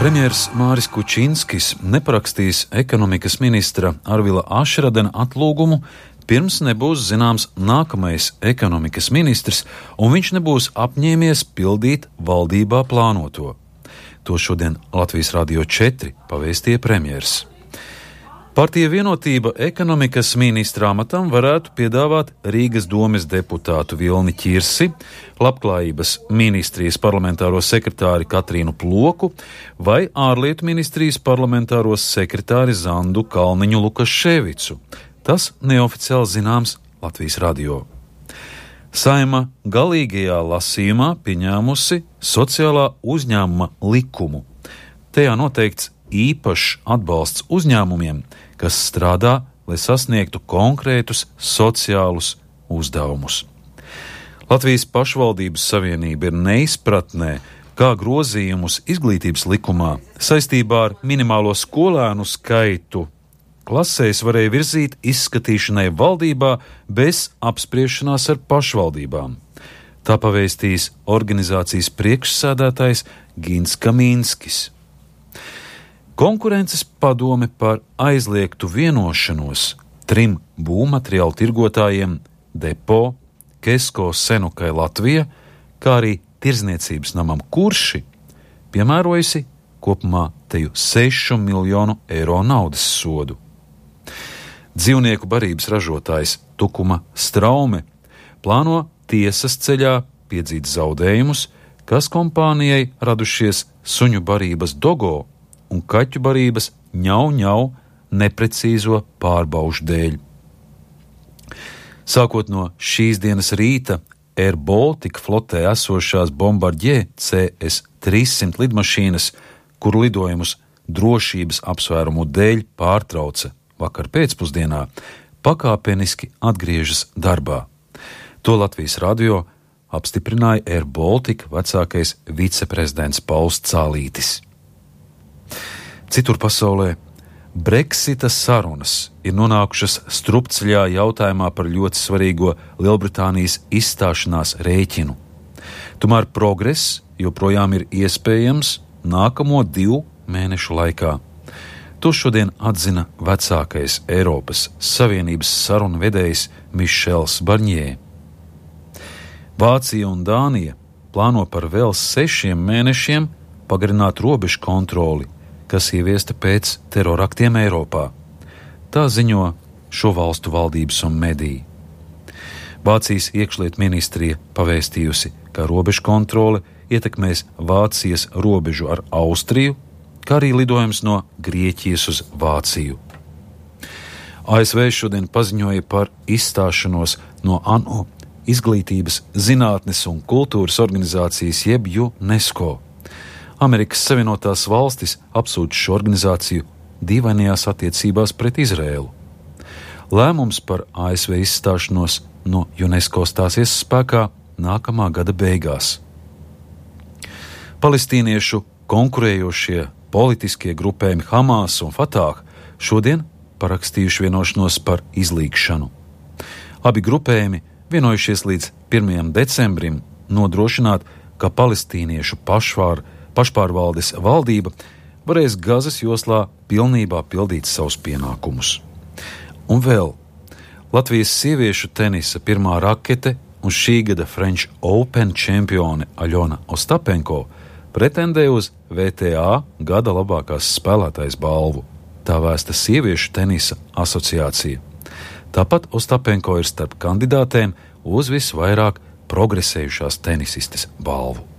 Premjers Māris Kučinskis neparakstīs ekonomikas ministra Arvila Ašradena atlūgumu, pirms nebūs zināms nākamais ekonomikas ministrs, un viņš nebūs apņēmies pildīt valdībā plānoto. To šodien Latvijas Radio 4 pavēstīja premjers. Partija Vienotība ekonomikas ministra amatam varētu piedāvāt Rīgas domes deputātu Vilni Ķirsi, Labklājības ministrijas parlamentāro sekretāri Katrīnu Ploku vai ārlietu ministrijas parlamentāro sekretāri Zandu Kalniņu Lukaševicu. Tas neoficiāli zināms Latvijas radio. Saeima galīgajā lasījumā pieņēmusi sociālā uzņēmuma likumu. Tajā noteikts īpašs atbalsts uzņēmumiem, kas strādā, lai sasniegtu konkrētus sociālus uzdevumus. Latvijas pašvaldības savienība ir neizpratnē, kā grozījumus izglītības likumā saistībā ar minimālo skolēnu skaitu klasēs varēja virzīt izskatīšanai valdībā bez apspriešanās ar pašvaldībām. Tā pavēstīs organizācijas priekšsēdētājs Gins Kamīnskis. Konkurences padome par aizliegtu vienošanos 3 būvmateriālu tirgotājiem Depo, Kesko Senukai Latvija, kā arī tirdzniecības namam Kurši, piemērojusi kopumā teju 6 miljonu eiro naudas sodu. Dzīvnieku barības ražotājs Tukuma Straume plāno tiesas ceļā piedzīt zaudējumus, kas kompānijai radušies suņu barības Dogo un kaķu barības ņau neprecīzo pārbaužu dēļ. Sākot no šīs dienas rīta Air Baltica flotē esošās Bombardier CS-300 lidmašīnas, kuru lidojumus drošības apsvērumu dēļ pārtrauca vakar pēcpusdienā, pakāpeniski atgriežas darbā. To Latvijas radio apstiprināja Air Baltica vecākais viceprezidents Pauls Cālītis. Citur pasaulē Brexita sarunas ir nonākušas strupceļā jautājumā par ļoti svarīgo Lielbritānijas izstāšanās rēķinu. Tomēr progress joprojām ir iespējams nākamo 2 mēnešu laikā. To šodien atzina vecākais Eiropas Savienības sarunu vedējs Mišels Barņē. Vācija un Dānija plāno par vēl 6 mēnešiem pagarināt robežu kontroli, kas ieviesta pēc teroraktiem Eiropā. Tā ziņo šo valstu valdības un mediji. Vācijas iekšlietu ministrija pavēstījusi, ka robežu kontrole ietekmēs Vācijas robežu ar Austriju, kā arī lidojums no Grieķijas uz Vāciju. ASV šodien paziņoja par izstāšanos no ANO Izglītības, zinātnes un kultūras organizācijas jeb UNESCO. Amerikas Savienotās valstis apsūdz šo organizāciju dīvainajās attiecībās pret Izraēlu. Lēmums par ASV izstāšanos no UNESCO stāsies spēkā nākamā gada beigās. Palestīniešu konkurējošie politiskie grupējumi Hamas un Fatah šodien parakstījuši vienošanos par izlīgšanu. Abi grupējumi vienojušies līdz 1. decembrim nodrošināt, ka palestīniešu pašpārvaldes valdība varēs Gazas joslā pilnībā pildīt savus pienākumus. Un vēl Latvijas sieviešu tenisa pirmā rakete un šī gada French Open čempione Aļona Ostapenko pretendē uz VTA gada labākās spēlētājas balvu. Tā vēsta Sieviešu tenisa asociācija. Tāpat Ostapenko ir starp kandidātēm uz visvairāk progresējušās tenisistes balvu.